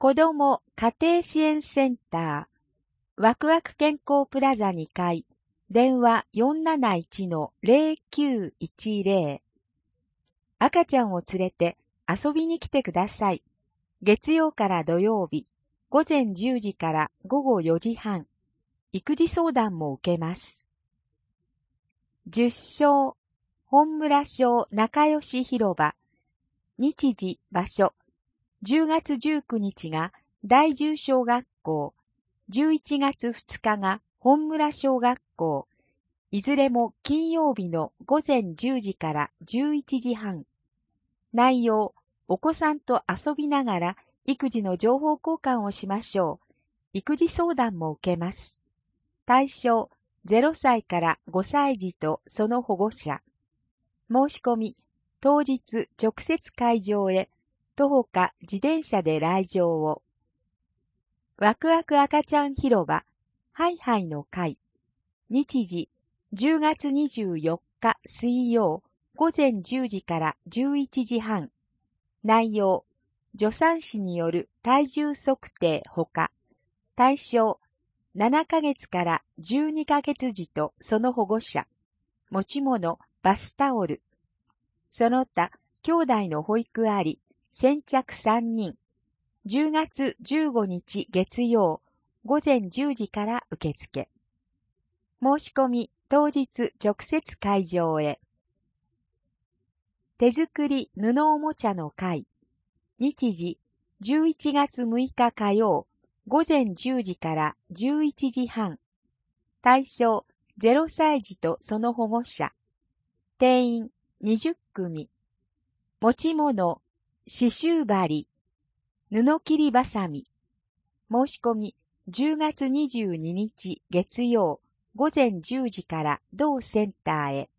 子ども家庭支援センター、ワクワク健康プラザ2階、電話 471-0910。赤ちゃんを連れて遊びに来てください。月曜から土曜日、午前10時から午後4時半、育児相談も受けます。10章、本村小仲良し広場、日時、場所、10月19日が第10小学校、11月2日が本村小学校、いずれも金曜日の午前10時から11時半。内容、お子さんと遊びながら育児の情報交換をしましょう。育児相談も受けます。対象、0歳から5歳児とその保護者。申し込み、当日直接会場へ、徒歩か自転車で来場を。ワクワク赤ちゃん広場、ハイハイの会。日時、10月24日水曜、午前10時から11時半。内容、助産師による体重測定ほか。対象、7ヶ月から12ヶ月児とその保護者。持ち物、バスタオル。その他、兄弟の保育あり、先着3人。10月15日月曜、午前10時から受付。申し込み、当日直接会場へ。手作り布おもちゃの会。日時、11月6日火曜、午前10時から11時半。対象、0歳児とその保護者。定員、20組。持ち物、刺繍針、布切りばさみ。申し込み、10月22日月曜、午前10時から同センターへ。